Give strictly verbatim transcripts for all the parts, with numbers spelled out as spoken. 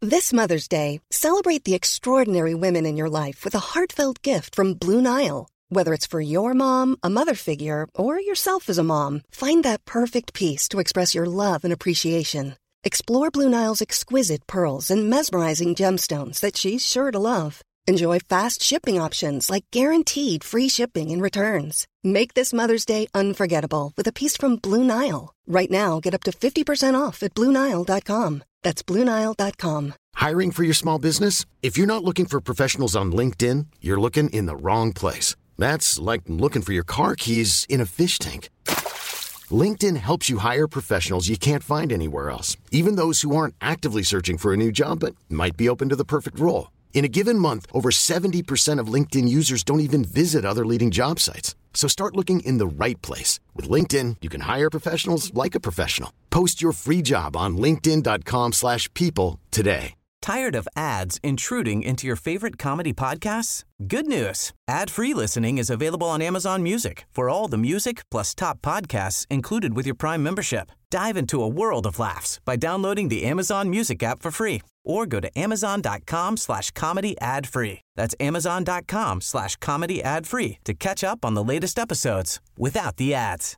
This Mother's Day, celebrate the extraordinary women in your life with a heartfelt gift from Blue Nile. Whether it's for your mom, a mother figure, or yourself as a mom, find that perfect piece to express your love and appreciation. Explore Blue Nile's exquisite pearls and mesmerizing gemstones that she's sure to love. Enjoy fast shipping options like guaranteed free shipping and returns. Make this Mother's Day unforgettable with a piece from Blue Nile. Right now, get up to fifty percent off at Blue Nile dot com. That's Blue Nile dot com. Hiring for your small business? If you're not looking for professionals on LinkedIn, you're looking in the wrong place. That's like looking for your car keys in a fish tank. LinkedIn helps you hire professionals you can't find anywhere else, even those who aren't actively searching for a new job but might be open to the perfect role. In a given month, over seventy percent of LinkedIn users don't even visit other leading job sites. So start looking in the right place. With LinkedIn, you can hire professionals like a professional. Post your free job on linkedin dot com slash people today. Tired of ads intruding into your favorite comedy podcasts? Good news. Ad-free listening is available on Amazon Music for all the music plus top podcasts included with your Prime membership. Dive into a world of laughs by downloading the Amazon Music app for free or go to amazon.com slash comedy ad free. That's amazon.com slash comedy ad free to catch up on the latest episodes without the ads.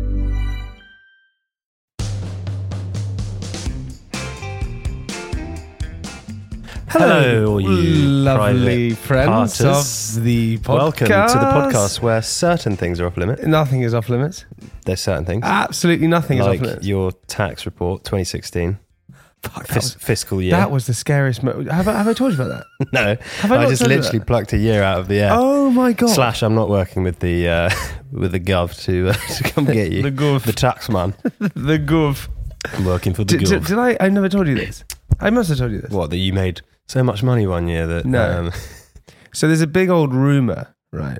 Hello, all you lovely friends parters. of the podcast. Welcome to the podcast where certain things are off limits. Nothing is off limits. There's certain things. Absolutely nothing like is off limits. your tax report twenty sixteen. Fuck, that Fis- was, fiscal year. That was the scariest moment. Have I, have I told you about that? No. Have I, I not just told you literally that? plucked a year out of the air. Oh my God. Slash, I'm not working with the uh, with the gov to, uh, to come get you. The gov. The tax man. The gov. I'm working for the Did, gov. did, did I? I never told you this. I must have told you this. What, that you made so much money one year that... No. Um, So there's a big old rumour, right?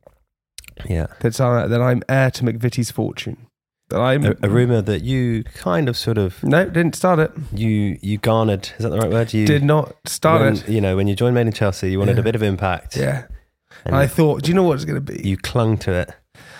yeah. That's uh, that I'm heir to McVitie's fortune. That I'm A, a rumour that you kind of sort of... No, didn't start it. You you garnered... Is that the right word? You Did not start when, it. You know, when you joined Made in Chelsea, you wanted Yeah. a bit of impact. Yeah. And And I thought, do you know what it's going to be? you clung to it.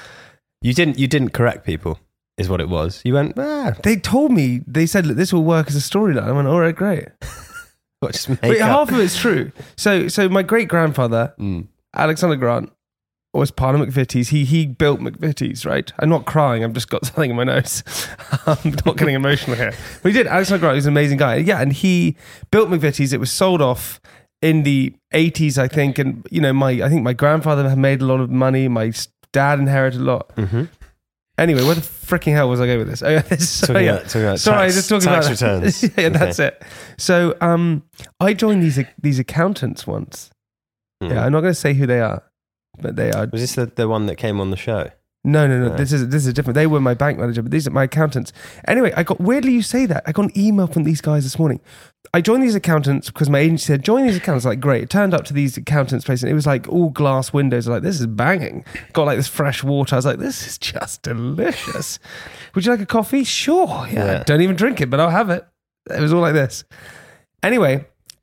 You didn't. You didn't correct people, is what it was. You went, ah, They told me, they said, look, this will work as a storyline. I went, all right, great. what, just make Wait, up. half of it's true. So, so my great grandfather, Mm. Alexander Grant, was part of McVitie's. He he built McVitie's, right? I'm not crying. I've just got something in my nose. I'm not getting emotional here. But he did. Alexander Grant is an amazing guy. Yeah, and he built McVitie's. It was sold off in the eighties, I think. And you know, my I think my grandfather had made a lot of money. My dad inherited a lot. Mm-hmm. Anyway, where the freaking hell was I going with this? Oh, yeah, this so, Talking yeah. about- talking about Sorry, tax- just talking tax about returns. yeah, Okay. that's it. So, um, I joined these these accountants once. Mm. Yeah, I'm not going to say who they are, but they are. Was this the, the one that came on the show? No, no, no. No. This is this is different. They were my bank manager, but these are my accountants. Anyway, I got weirdly you say that. I got an email from these guys this morning. I joined these accountants because my agency said join these accountants. Like great. It turned up to these accountants' place and it was like all glass windows. I was like this is banging. Got like this fresh water. I was like this is just delicious. Would you like a coffee? Sure. Yeah. Yeah. Don't even drink it, but I'll have it. It was all like this. Anyway,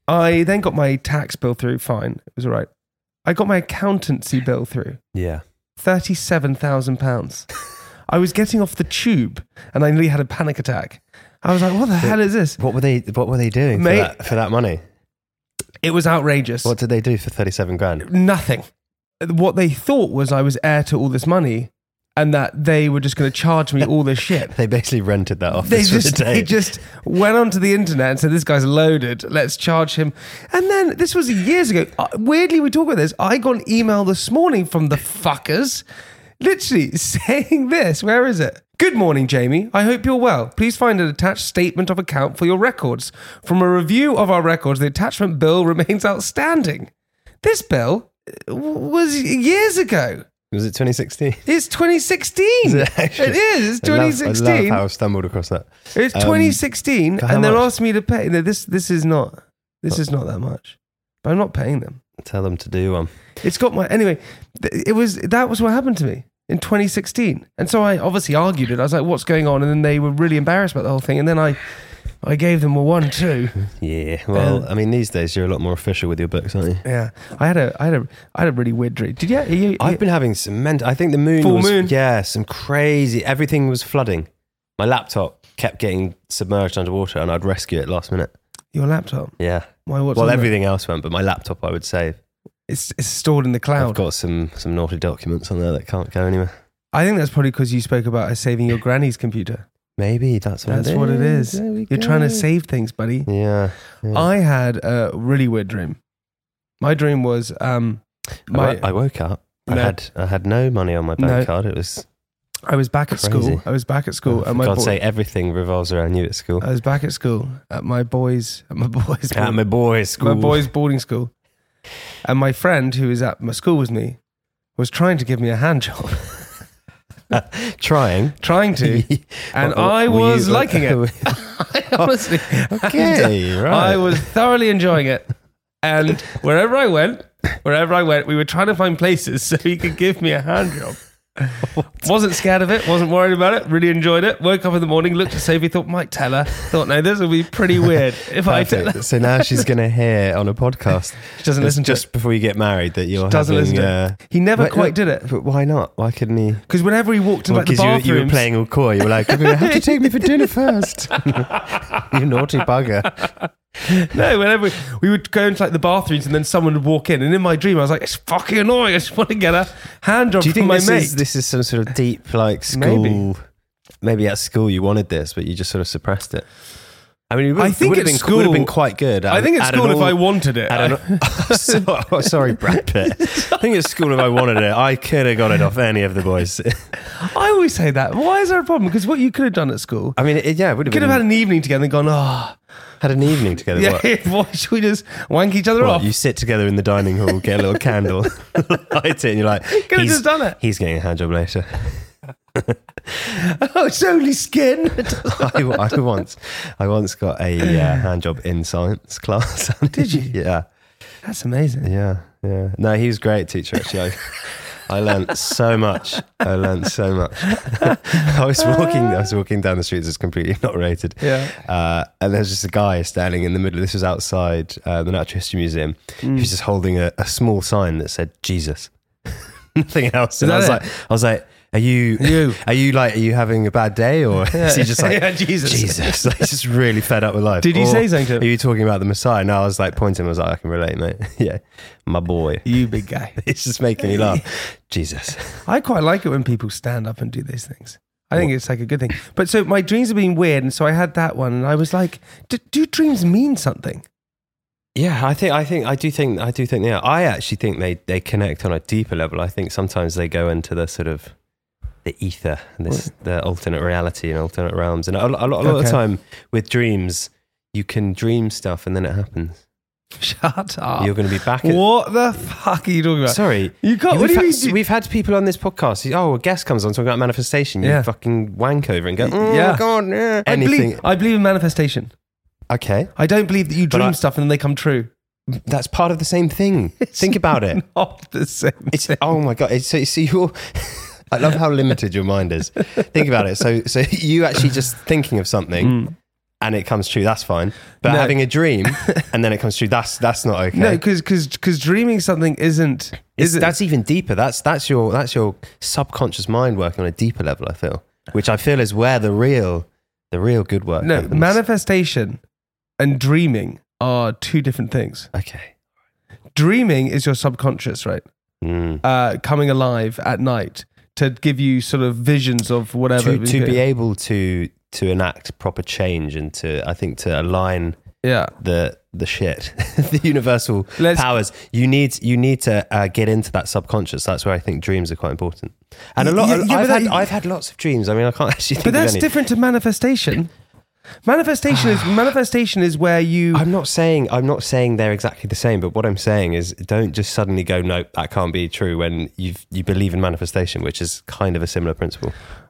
I then got my tax bill through. Fine, it was all right. I got my accountancy bill through. Yeah. thirty-seven thousand pounds. I was getting off the tube and I nearly had a panic attack. I was like, what the hell is this? What were they? What were they doing for Mate- that, for that money? It was outrageous. What did they do for thirty-seven grand? Nothing. What they thought was I was heir to all this money and that they were just going to charge me all this shit. They basically rented that office They for just, the day. they just went onto the internet and said, this guy's loaded, let's charge him. And then, this was years ago. Uh, Weirdly, we talk about this. I got an email this morning from the fuckers, literally saying this. Where is it? Good morning, Jamie. I hope you're well. Please find an attached statement of account for your records. From a review of our records, the attachment bill remains outstanding. This bill was years ago. Was it twenty sixteen? It's twenty sixteen. Is it actually? It is. It's I love- twenty sixteen. I love how I stumbled across that. It's Um, twenty sixteen, for how and they're much? asking me to pay. No, this this is not this is not that much, but I'm not paying them. Tell them to do one. It's got my anyway. th- It was that was what happened to me in twenty sixteen, and so I obviously argued it. I was like, "What's going on?" And then they were really embarrassed about the whole thing, and then I I gave them a one two. Yeah. Well, Um, I mean, these days you're a lot more official with your books, aren't you? Yeah, I had a I had a I had a really weird dream. Did you? you, I've been having some mental. I think the moon Full was moon. yeah, some crazy. Everything was flooding. My laptop kept getting submerged underwater, and I'd rescue it last minute. Your laptop? Yeah. Why? What's well, on there? everything else went, but my laptop I would save. It's it's stored in the cloud. I've got some some naughty documents on there that can't go anywhere. I think that's probably because you spoke about us saving your granny's computer. Maybe that's what That's it what it is. There we You're go. trying to save things, buddy. Yeah. yeah. I had a really weird dream. My dream was um, my I, wo- I woke up. I No. had I had no money on my bank No. card. It was. I was back at Crazy. school. I was back at school. Oh, for at my God's boy- sake, everything revolves around you at school. I was back at school at my boys at my boys At my boys' school. my boys' boarding school, and my friend who was at my school with me was trying to give me a hand job, Trying. trying to, and What- I were was you- liking it. I honestly, Okay, right. I was thoroughly enjoying it, and wherever I went, wherever I went, we were trying to find places so he could give me a hand job. Wasn't scared of it, wasn't worried about it, really enjoyed it. Woke up in the morning, looked at Sophie, thought, might tell her. Thought, no, this will be pretty weird if I tell her. Perfect. So now she's going to hear on a podcast. She doesn't it's listen to just it. before you get married that you're Doesn't having. listen to uh, it. He never wait, quite wait, did it. But why not? Why couldn't he? Because whenever he walked into Well, like, the because you, bathrooms... you were playing all coy. You were like, you're going to have to take me for dinner first. You naughty bugger. No, whenever we, we would go into like the bathrooms and then someone would walk in, and in my dream I was like, it's fucking annoying. I just want to get a hand job Do you from think my this mate. is, this is some sort of deep, like, school... Maybe. Maybe at school you wanted this, but you just sort of suppressed it. I mean, it would, I think it would have at been, school- would have been quite good. I think at school, if I wanted it, I don't know. so, sorry, Brad Pitt. I think at school, if I wanted it, I could have got it off any of the boys. I always say that. Why is there a problem? Because what you could have done at school, I mean, it, yeah, it would you have could been, have had an evening together and gone, oh, had an evening together. yeah, What? what, should we just wank each other What, off? you sit together in the dining hall, get a little candle, light it, and you're like, Could have he's, just done it. he's getting a hand job later. Oh, it's only skin. I, I once, I once got a uh, hand job in science class. Did you? Yeah. That's amazing. Yeah, yeah. No, he was a great teacher, actually. I, I learnt so much. I learnt so much. I was walking I was walking down the street, it's completely not rated. Yeah. Uh, and there's just a guy standing in the middle. This was outside uh, the Natural History Museum. Mm. He was just holding a, a small sign that said Jesus. Nothing else. And that I was it? like, I was like, are you, You. are you like, are you having a bad day, or is he just like, Yeah, Jesus. Jesus? Like, he's just really fed up with life. Did you Or say something to him? Are you talking about the Messiah? No, I was like pointing. I was like, I can relate, mate. Yeah, my boy. You big guy. It's just making me laugh. Jesus. I quite like it when people stand up and do these things. I think it's like a good thing. But so my dreams have been weird, and so I had that one, and I was like, do, do dreams mean something? Yeah, I think I think I do think I do think yeah. I actually think they they connect on a deeper level. I think sometimes they go into the sort of the ether, this the alternate reality and alternate realms. And a, a, lot, a lot of Okay. the time with dreams, you can dream stuff and then it happens. Shut up. You're going to be back at. What the fuck are you talking about? Sorry, You can't. What we've, do you had, mean? we've had people on this podcast. Oh, a guest comes on talking about manifestation. You Yeah. fucking wank over and go, oh Yeah. my God, yeah. I anything. believe, I believe in manifestation. Okay, I don't believe that you But dream I- stuff and then they come true. that's part of the same thing. Think about it. Not the same. It's thing. oh my God. It's, so, so you're. I love how limited your mind is. Think about it. So, so you actually just thinking of something, and it comes true. That's fine. But No. having a dream and then it comes true. That's that's not okay. No, because because dreaming something isn't. It's, isn't that's even deeper. That's that's your that's your subconscious mind working on a deeper level. I feel, which I feel is where the real the real good work. no happens. manifestation and dreaming are two different things. Okay. Dreaming is your subconscious, right? Mm. Uh, coming alive at night to give you sort of visions of whatever. To, to be able to to enact proper change and to I think to align yeah. the the shit, the universal Let's- powers. You need you need to uh, get into that subconscious. That's where I think dreams are quite important. And a lot, Yeah, yeah, I've but had that- I've had lots of dreams. I mean, I can't actually think But that's of any. different to manifestation. Manifestation is manifestation is where you. I'm not saying I'm not saying they're exactly the same, but what I'm saying is don't just suddenly go, nope, that can't be true when you you believe in manifestation, which is kind of a similar principle.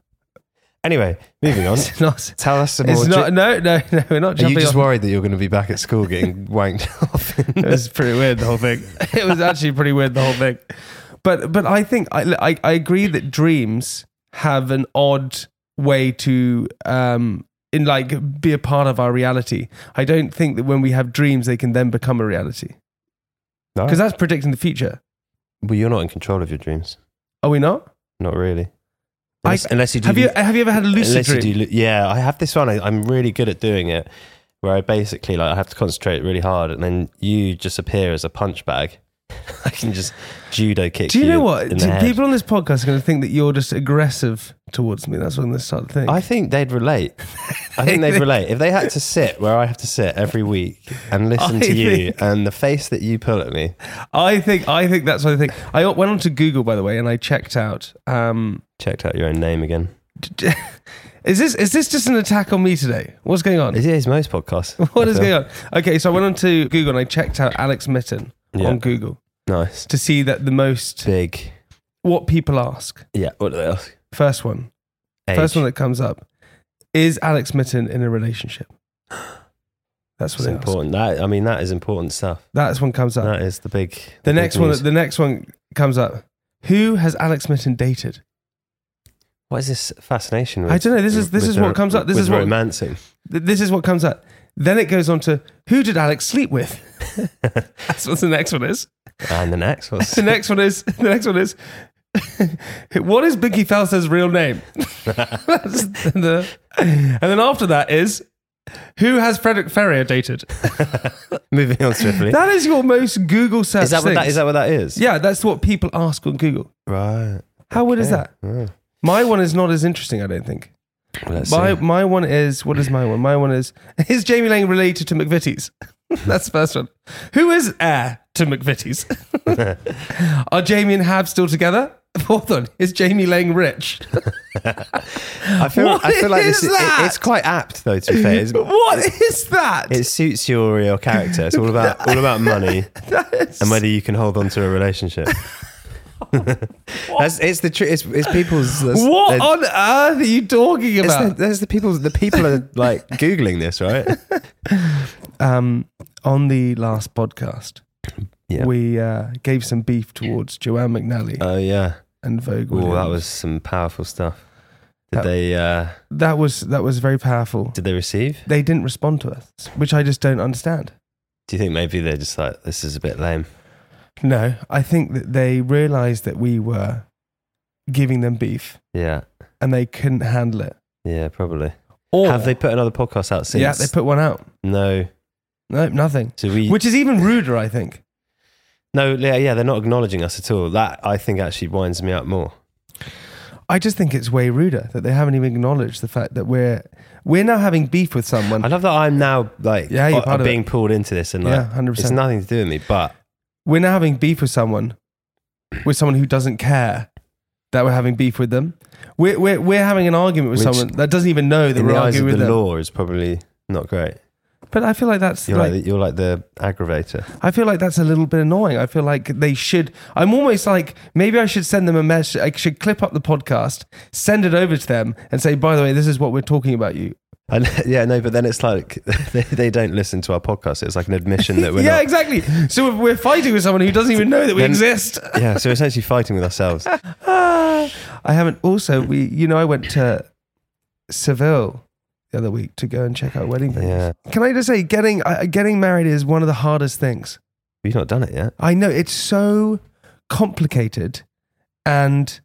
Anyway, moving on. It's not. Tell us some It's more. not. dri- No, no, no. We're not Are you jumping. just off. worried that you're going to be back at school getting wanked off? It was pretty weird, the whole thing. It was actually pretty weird, the whole thing. But but I think I I, I agree that dreams have an odd way to um in like be a part of our reality. I don't think that when we have dreams they can then become a reality No. because that's predicting the future. Well, you're not in control of your dreams. Are we not? Not really. I- Unless, unless you do. Have you have you ever had a lucid unless you dream? do lu- yeah, I have this one. I, I'm really good at doing it, where I basically like I have to concentrate really hard, and then you just appear as a punch bag. I can just judo kick. Do you you know what? in the head. People on this podcast are going to think that you're just aggressive towards me. That's what I'm going to start to think. I think they'd relate. I think they'd relate if they had to sit where I have to sit every week and listen I to you think- and the face that you pull at me. I think. I think that's what I think. I went onto Google, by the way, and I checked out. Um, Checked out your own name again. is this is this just an attack on me today? What's going on? It is most podcasts. What I is feel. going on? Okay, so I went onto Google and I checked out Alex Mitten Yeah. on Google Nice. to see that the most Big. what people ask. Yeah. What do they ask? First one. Age. First one that comes up is Alex Mitten in a relationship. That's what That's they important. That I mean, that is important stuff. ask. That's one comes up. That is the big. the big next one. news. The next one comes up. Who has Alex Mitten dated? What is this fascination with? I don't know. This is- this with is the- what comes up. This with is what- romancing. Th- This is what comes up. Then it goes on to who did Alex sleep with? That's what the next one is. And the next was The next one is the next one is what is Biggie Thalster's real name? That's the- and then after that is who has Frederick Ferrier dated? moving on swiftly. That is your most Google search. Is that what that things. is? That what that is? Yeah, that's what people ask on Google. Right. How weird is Okay. that? Oh. My one is not as interesting, I don't think. Well, let's My see. my my one is what is my one? My one is is Jamie Lang related to McVitie's? That's the first one. Who is heir to McVitie's? Are Jamie and Hab still together? Fourth one, is Jamie Lang rich? I feel. What I feel like is this. Is, that? it, it's quite apt, though. To be fair, it's, What is that? it suits your your character. It's all about all about money That is- and whether you can hold on to a relationship. That's, it's the tr- it's, it's people's. That's, what they're- on earth are you talking it's about? the, there's the people. The people are like googling this, right? um, on the last podcast, Yeah. we uh, gave some beef towards Joanne McNally Oh yeah. and Vogue Oh, Williams. that was some powerful stuff. Did That- they? Uh, that was that was very powerful. did they receive? They didn't respond to us, which I just don't understand. Do you think maybe they're just like, this is a bit lame? No, I think that they realised that we were giving them beef Yeah. and they couldn't handle it. Yeah, probably. Or Have they put another podcast out since? Yeah, they put one out. No. No, nothing. So we. Which is even ruder, I think. no, yeah, yeah, they're not acknowledging us at all. That, I think, actually winds me up more. I just think it's way ruder that they haven't even acknowledged the fact that we're we're now having beef with someone. I love that I'm now, like, Yeah, you're uh, part of being it. pulled into this and, like, Yeah, one hundred percent. it's nothing to do with me, but We're now having beef with someone, with someone who doesn't care that we're having beef with them. We're we're, we're having an argument with Which, someone that doesn't even know that in we're the eyes arguing of with the them. law is probably not great. But I feel like that's You're like, like, the, you're like the aggravator. I feel like that's a little bit annoying. I feel like they should. I'm almost like maybe I should send them a message. I should clip up the podcast, send it over to them, and say, by the way, this is what we're talking about. You. And, yeah, no, but then it's like they, they don't listen to our podcast. It's like an admission that we're yeah, not. exactly. So if we're fighting with someone who doesn't even know that we Then- exist. Yeah, so we're essentially fighting with ourselves. Ah, I haven't. Also, we. You know, I went to Seville the other week to go and check out wedding venues. Yeah. Can I just say, getting uh, getting married is one of the hardest things. You've not done it yet. I know it's so complicated and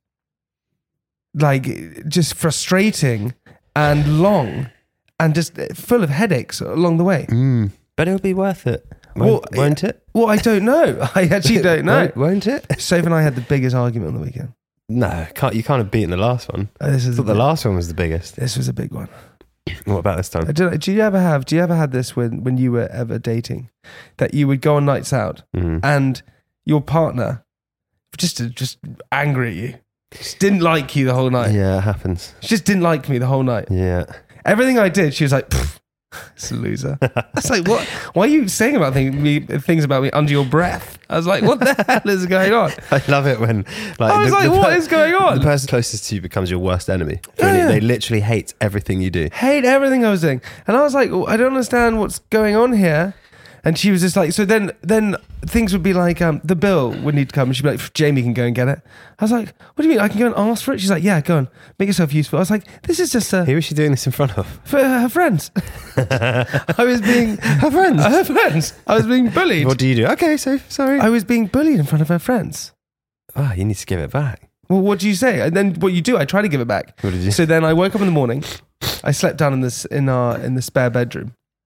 like just frustrating and long and just full of headaches along the way. Mm. But it'll be worth it. Won't, Well, won't it? Well, I don't know. I actually don't know. Won't, won't it? Soph and I had the biggest argument on the weekend. No, can't, you can't have beaten the last one. Uh, this I is thought a the big- last one was the biggest. This was a big one. What about this I time? don't know, do you ever have? Do you ever had this when when you were ever dating, that you would go on nights out Mm. and your partner just just angry at you, just didn't like you the whole night. Yeah, it happens. She just didn't like me the whole night. Yeah. Everything I did, she was like, "Pfft, it's a loser." I was like, what? Why are you saying about thing, me, things about me under your breath? I was like, what the hell is going on? I love it when like I was like, what per- is going on? The person closest to you becomes your worst enemy. Yeah, Really, yeah. They literally hate everything you do. Hate everything I was doing. And I was like, oh, I don't understand what's going on here. And she was just like, so then then things would be like, um, the bill would need to come. And she'd be like, Jamie can go and get it. I was like, what do you mean? I can go and ask for it? She's like, yeah, go on. Make yourself useful. I was like, this is just uh, Who is she doing this in front of? for her friends. I was being... Her friends. Her friends. I was being bullied. What do you do? Okay, so sorry. I was being bullied in front of her friends. Ah, you need to give it back. Well, what do you say? And then what you do, I try to give it back. What did you? So then I woke up in the morning. I slept down in this in our in the spare bedroom,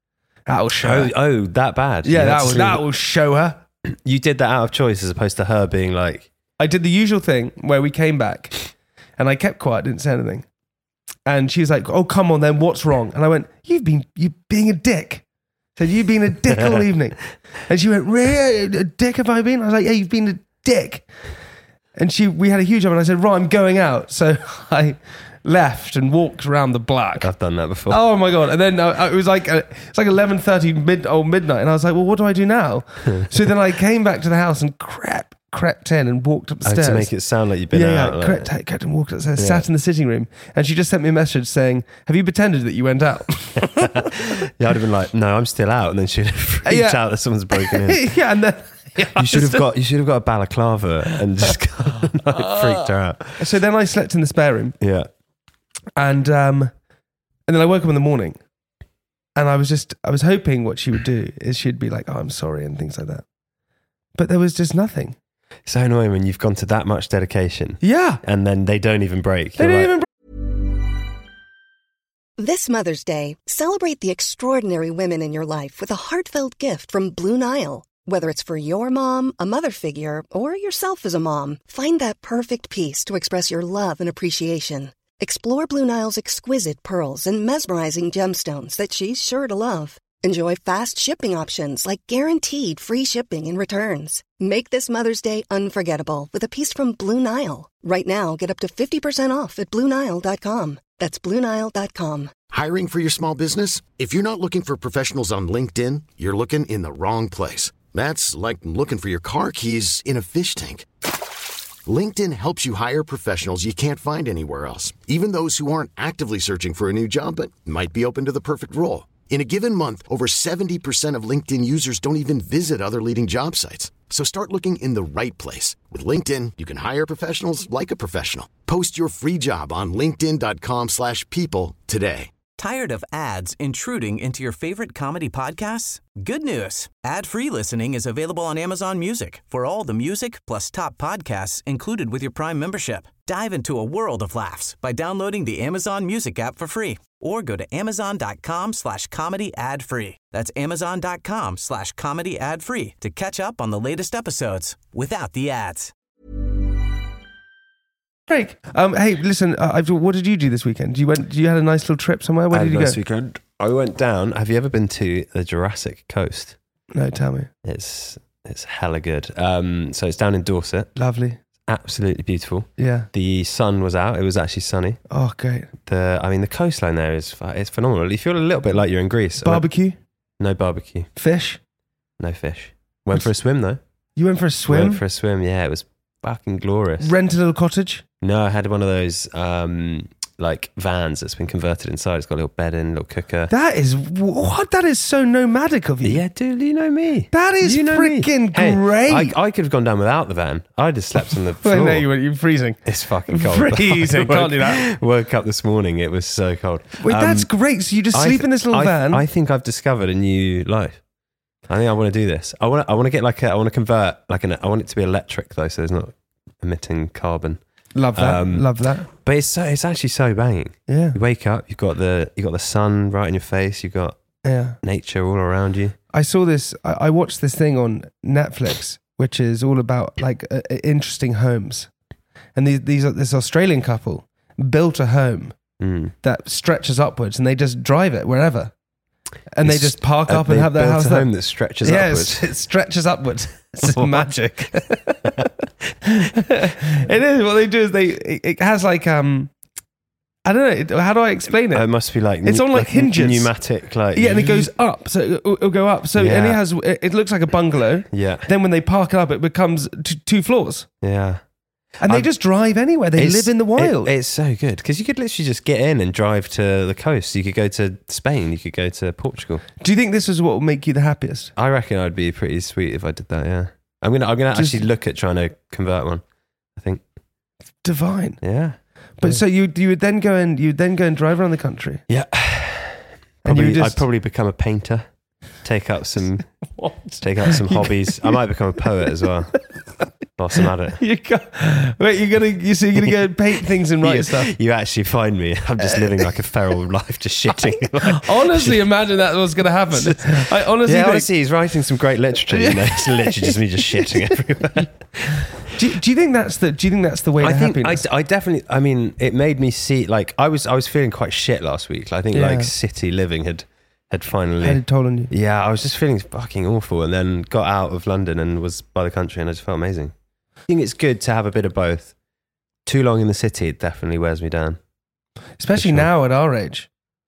That'll show Oh, her. oh, that bad. Yeah, You had that to will, sleep- that will show her. You did that out of choice as opposed to her being like, I did the usual thing where we came back and I kept quiet, didn't say anything. And she was like, oh, come on then, what's wrong? And I went, you've been you being a dick. Said, you've been a dick all evening. And she went, really? A dick have I been? I was like, yeah, you've been a dick. And she, we had a huge argument. I said, right, I'm going out. So I left and walked around the block. I've done that before. Oh my God. And then uh, it was like uh, it's like eleven thirty mid, oh, midnight. And I was like, well, what do I do now? So then I came back to the house and crept, crept in and walked Oh, upstairs. to make it sound like you've been yeah, out. yeah, like- crept, crept and walked upstairs, Yeah. sat in the sitting room. And she just sent me a message saying, have you pretended that you went out? Yeah, I'd have been like, no, I'm still out. And then she'd have freaked Yeah. out that someone's broken in. yeah, and then... yeah, I You should have just- got you should have got a balaclava and just kind of, like, freaked her out. So then I slept in the spare room. Yeah. And um, and then I woke up in the morning, and I was just I was hoping what she would do is she'd be like, "Oh, I'm sorry," and things like that. But there was just nothing. So annoying when you've gone to that much dedication Yeah, and then they don't even break. they You're didn't like, even. This Mother's Day, celebrate the extraordinary women in your life with a heartfelt gift from Blue Nile. Whether it's for your mom, a mother figure, or yourself as a mom, find that perfect piece to express your love and appreciation. Explore Blue Nile's exquisite pearls and mesmerizing gemstones that she's sure to love. Enjoy fast shipping options like guaranteed free shipping and returns. Make this Mother's Day unforgettable with a piece from Blue Nile. Right now, get up to fifty percent off at Blue Nile dot com. That's Blue Nile dot com. Hiring for your small business? If you're not looking for professionals on LinkedIn, you're looking in the wrong place. That's like looking for your car keys in a fish tank. LinkedIn helps you hire professionals you can't find anywhere else, even those who aren't actively searching for a new job but might be open to the perfect role. In a given month, over seventy percent of LinkedIn users don't even visit other leading job sites. So start looking in the right place. With LinkedIn, you can hire professionals like a professional. Post your free job on linkedin dot com slash people today. Tired of ads intruding into your favorite comedy podcasts? Good news. Ad-free listening is available on Amazon Music for all the music plus top podcasts included with your Prime membership. Dive into a world of laughs by downloading the Amazon Music app for free or go to amazon.com slash comedy ad free. That's amazon.com slash comedy ad free to catch up on the latest episodes without the ads. Craig, um, hey, listen. Uh, I've, what did you do this weekend? You went. You had a nice little trip somewhere. Where I did had you a go? nice weekend. I went down. Have you ever been to the Jurassic Coast? No, tell me. It's it's hella good. Um, so it's down in Dorset. Lovely. Absolutely beautiful. Yeah. The sun was out. It was actually sunny. Oh, great. The I mean the coastline there is it's phenomenal. You feel a little bit like you're in Greece. I went- Barbecue, no barbecue, fish. no fish. Went for a swim though. You went for a swim. Went for a swim. Yeah, it was fucking glorious. Rented a little cottage. No, I had one of those um, like vans that's been converted inside. It's got a little bed in, a little cooker. That is what. That is so nomadic of you. Yeah, dude, you know me. That is You know me. freaking Hey, great. I, I could have gone down without the van. I just slept on the floor. Well, no, you were you're freezing. It's fucking cold. Freezing, I can't do that. Woke up this morning. It was so cold. Wait, Um, that's great. So you just I sleep th- in this little I, van. I think I've discovered a new life. I think I want to do this. I want to. I want to get like a. I want to convert like an. I want it to be electric though, so there's not emitting carbon. Love that. um, Love that. But it's so. It's actually so banging. Yeah. You wake up. You've got the. You have got the sun right in your face. You've got Yeah. nature all around you. I saw this. I, I watched this thing on Netflix, which is all about like uh, uh, interesting homes. And these these are, this Australian couple built a home Mm. that stretches upwards, and they just drive it wherever, and they It's- just park uh, up and they have their built house a there. home that stretches yeah, upwards. it's- it stretches upwards. It's What? magic. It is. What they do is they. It, it has like um, I don't know. How do I explain it? Uh, it must be like It's on, like, hinges. pneumatic, like yeah, and it goes up, so it'll, it'll go up. So and Yeah. it has. It, it looks like a bungalow. Yeah, Then when they park it up, it becomes t- two floors, yeah. and they I'm- just drive anywhere. They It's- live in the wild. It, it's so good because you could literally just get in and drive to the coast. You could go to Spain. You could go to Portugal. Do you think this is what will make you the happiest? I reckon I'd be pretty sweet if I did that. Yeah, I'm gonna. I'm gonna Just- actually look at trying to convert one. I think. Divine. Yeah. But so you you would then go and you would then go and drive around the country. Yeah. And you Probably, just- I'd probably become a painter. Take up some. Take out some hobbies. I might become a poet as well. whilst I'm at it. You got, wait, you're gonna you so you're gonna go paint things and write you, stuff. You actually find me. I'm just living like a feral life, just shitting. Like, Honestly, imagine that was gonna happen. I honestly yeah, think, honestly, he's writing some great literature. You know, it's literally just me just shitting everywhere. Do you, do you think that's the do you think that's the way I to think I, happiness? I definitely. I mean, it made me see. Like, I was I was feeling quite shit last week. I think Yeah. like city living had had finally. Had it told on you. Yeah, I was just feeling fucking awful, and then got out of London and was by the country, and I just felt amazing. I think it's good to have a bit of both. Too long in the city, it definitely wears me down. Especially sure. now at our age.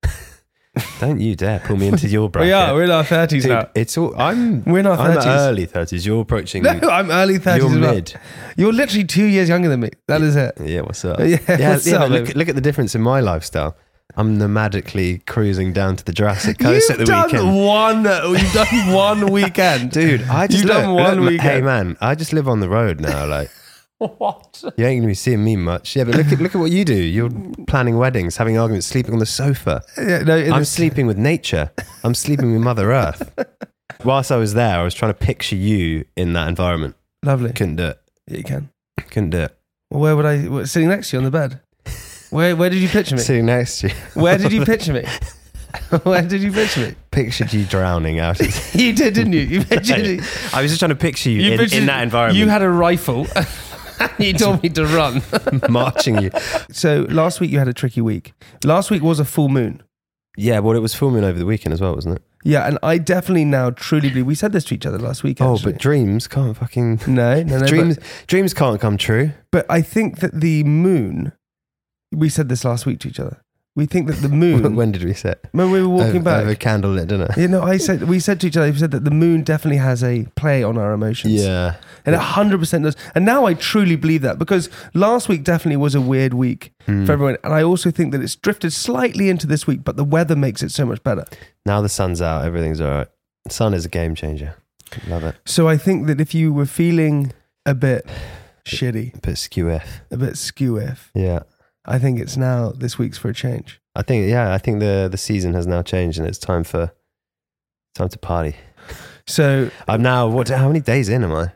Don't you dare pull me into your bracket. We are. We're in our thirties Dude, now. it's all. I'm. We're in our I'm thirties. at early thirties. You're approaching. No, I'm early thirties. You're as well. mid. You're literally two years younger than me. That is it. Yeah. What's up? Yeah, yeah. what's yeah up, but look, baby? look at the difference in my lifestyle. I'm nomadically cruising down to the Jurassic Coast You've at the done weekend. one. You've done one weekend, Dude, I just You've look, done one look, weekend. Hey man, I just live on the road now. Like, What? you ain't gonna be seeing me much. Yeah, but look at look at what you do. You're planning weddings, having arguments, sleeping on the sofa. Yeah, no, in I'm the- sleeping with nature. I'm sleeping with Mother Earth. Whilst I was there, I was trying to picture you in that environment. Lovely. Couldn't do it. Yeah, you can. Couldn't do it. Well, where would I? What, sitting next to you on the bed. Where Where did you picture me? Sitting next to you. Where did you picture me? Where did you picture me? Pictured you drowning out. Of, You did, didn't you? You pictured. I was just trying to picture you, you in, pictured- in that environment. You had a rifle. You told me to run. marching you. So last week you had a tricky week. Last week was a full moon. Yeah, well, it was full moon over the weekend as well, wasn't it? Yeah, and I definitely now truly believe we said this to each other last week. Oh, Actually. but dreams can't fucking. no, no, no. dreams, But, dreams can't come true. but I think that the moon. We said this last week to each other. We think that the moon. When did we sit? when we were walking over, back. over candlelit dinner. You know, I said we said to each other. We said that the moon definitely has a play on our emotions. Yeah, And it one hundred percent does. And now I truly believe that because last week definitely was a weird week Mm. for everyone. And I also think that it's drifted slightly into this week, but the weather makes it so much better. now the sun's out, everything's all right. The sun is a game changer. Love it. So I think that if you were feeling a bit shitty, A bit skew if. a bit skew-if, Yeah, I think it's now this week's for a change. I think. Yeah, I think the the season has now changed, and it's time for time to party. So I'm now. What? How many days in am I?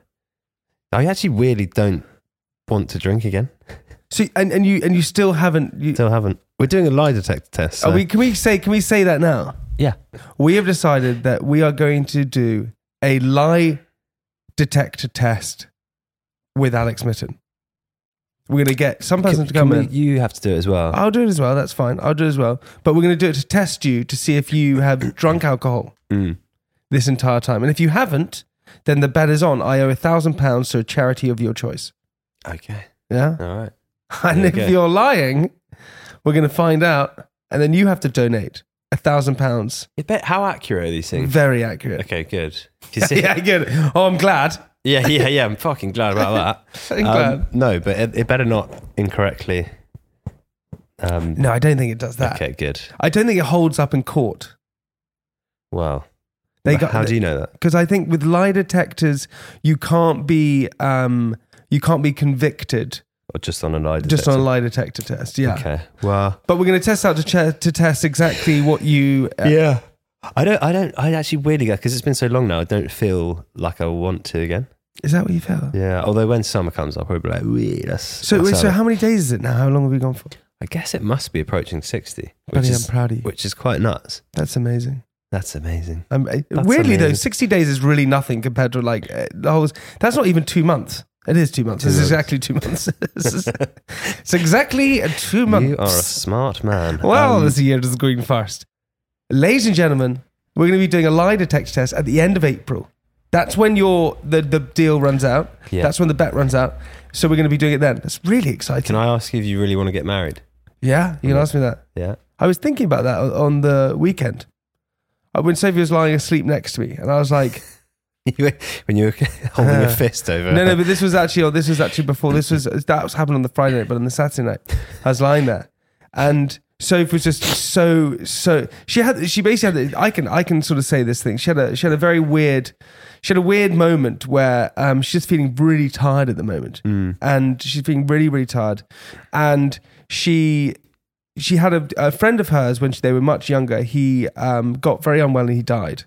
I actually weirdly don't want to drink again. so and, and you and you still haven't you, Still haven't. We're doing a lie detector test. So. are we can we say can we say that now? Yeah. We have decided that we are going to do a lie detector test with Alex Mitten. We're going to get some person Can- to come can in. we- You have to do it as well. I'll do it as well. That's fine. I'll do it as well. But we're going to do it to test you to see if you have drunk alcohol Mm. this entire time. And if you haven't, then the bet is on. I owe a thousand pounds to a charity of your choice. Okay. Yeah. All right. And if Okay. you're lying, we're going to find out. And then you have to donate a thousand pounds. I bet, how accurate are these things? Very accurate. Okay, good. You see- Yeah, good. Oh, I'm glad. yeah, yeah, yeah. I'm fucking glad about that. I'm glad. No, but it, it better not incorrectly. Um, No, I don't think it does that. Okay, good. I don't think it holds up in court. Well, They Well, got how do you know that? Because I think with lie detectors, you can't be um, you can't be convicted Or just on a lie detector? just on a lie detector test. Yeah. Okay. Well, But we're going to test out to, ch- to test exactly what you. Uh, yeah. I don't. I don't. I actually weirdly go because it's been so long now. I don't feel like I want to again. Is that what you felt? Yeah. Although when summer comes, I'll probably be like, "Wee, that's." So, that's wait, so it." how many days is it now? How long have we gone for? I guess it must be approaching sixty, which Buddy, is I'm proud of you. which is quite nuts. That's amazing. That's amazing. Um, uh, That's weirdly though, amazing. sixty days is really nothing compared to like uh, the whole. That's not even two months. It is two months. Two It's months. exactly two months. it's, it's exactly two months. You are a smart man. Well, Um, this year is going fast. Ladies and gentlemen, we're going to be doing a lie detector test at the end of April. That's when your the, the deal runs out. Yeah. That's when the bet runs out. So we're going to be doing it then. That's really exciting. Can I ask you if you really want to get married? Yeah, you can ask me that. Yeah. I was thinking about that on- on the weekend. Uh, When Sophie was lying asleep next to me, and I was like, When you were holding Uh, a fist over. "No, no." But this was actually, oh, this was actually before. This was that was happened on the Friday night, but on the Saturday night, I was lying there, and Sophie was just so so. She had she basically had. I can I can sort of say this thing. She had a she had a very weird. She had a weird moment where um, she's just feeling really tired at the moment, and she's feeling really really tired, and she. She had a, a friend of hers when she, they were much younger. He um, got very unwell and he died.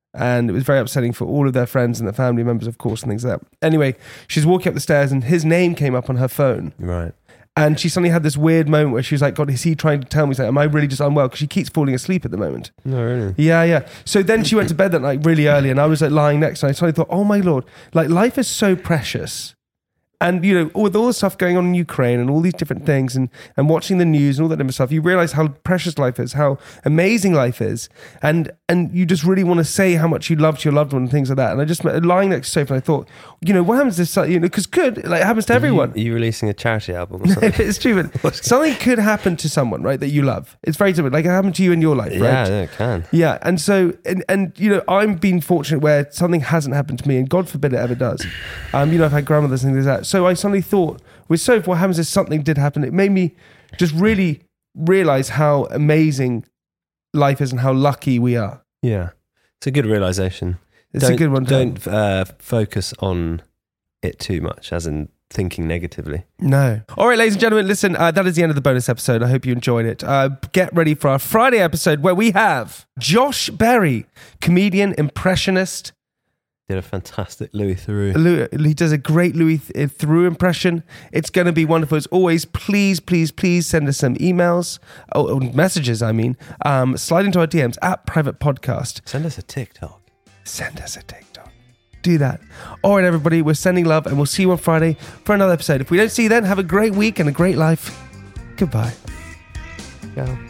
And it was very upsetting for all of their friends and their family members, of course, and things like that. Anyway, she's walking up the stairs and his name came up on her phone. Right. And she suddenly had this weird moment where she was like, God, is he trying to tell me something? Am I really just unwell? Because she keeps falling asleep at the moment. No, really? Yeah, yeah. So then she went to bed that night really early and I was like lying next to her. I suddenly thought, oh my Lord, like life is so precious. And, you know, with all the stuff going on in Ukraine and all these different things and, and watching the news and all that different stuff, you realize how precious life is, how amazing life is. And and you just really want to say how much you loved your loved one and things like that. And I just, lying next to Sophie, and I thought, you know, what happens to this, you know, because good, like it happens to everyone. Are you, are you releasing a charity album or something? It's true, but something could happen to someone, right, that you love. It's very different. Like it happened to you in your life, right? Yeah, no, it can. Yeah, and so, and, and you know, I'm being fortunate where something hasn't happened to me, and God forbid it ever does. Um, you know, I've had grandmothers and things like that. So I suddenly thought, with Soph, what happens if something did happen? It made me just really realize how amazing life is and how lucky we are. Yeah, it's a good realization. It's don't, a good one. To don't uh, focus on it too much, as in thinking negatively. No. All right, ladies and gentlemen, listen, uh, that is the end of the bonus episode. I hope you enjoyed it. Uh, get ready for our Friday episode where we have Josh Berry, comedian, impressionist. Did a fantastic Louis Theroux. Louis, he does a great Louis Theroux impression. It's going to be wonderful. As always, please, please, please send us some emails, or messages, I mean. Um, slide into our D Ms at Private Podcast. Send us a TikTok. Send us a TikTok. Do that. All right, everybody, we're sending love, and we'll see you on Friday for another episode. If we don't see you then, have a great week and a great life. Goodbye. Ciao.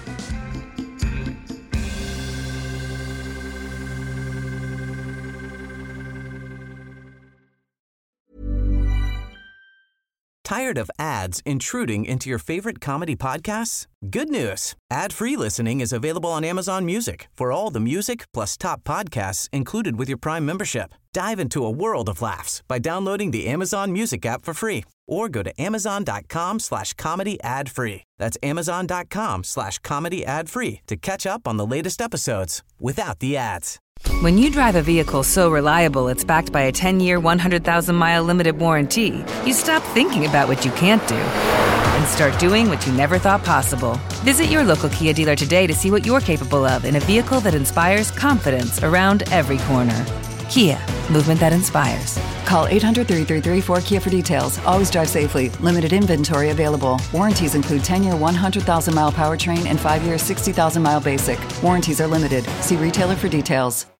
Tired of ads intruding into your favorite comedy podcasts? Good news. Ad-free listening is available on Amazon Music for all the music plus top podcasts included with your Prime membership. Dive into a world of laughs by downloading the Amazon Music app for free or go to amazon.com slash comedy ad free. That's amazon.com slash comedy ad free to catch up on the latest episodes without the ads. When you drive a vehicle so reliable it's backed by a ten-year, one hundred thousand mile limited warranty, you stop thinking about what you can't do and start doing what you never thought possible. Visit your local Kia dealer today to see what you're capable of in a vehicle that inspires confidence around every corner. Kia, movement that inspires. Call eight hundred, three three three, four K I A for details. Always drive safely. Limited inventory available. Warranties include ten-year, one hundred thousand mile powertrain and five-year, sixty thousand mile basic. Warranties are limited. See retailer for details.